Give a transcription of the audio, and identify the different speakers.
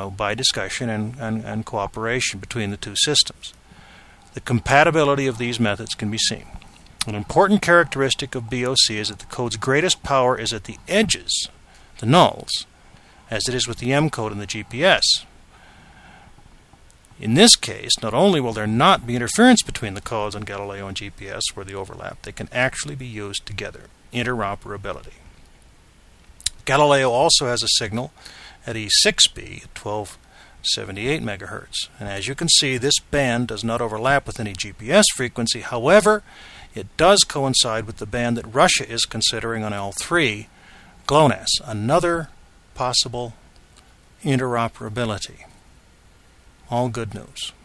Speaker 1: by discussion and cooperation between the two systems. The compatibility of these methods can be seen. An important characteristic of BOC is that the code's greatest power is at the edges, the nulls, as it is with the M code and the GPS. In this case, not only will there not be interference between the codes on Galileo and GPS where they overlap, they can actually be used together. Interoperability. Galileo also has a signal at E6B at 1278 MHz, and as you can see, this band does not overlap with any GPS frequency. However, it does coincide with the band that Russia is considering on L3, GLONASS, another possible interoperability. All good news.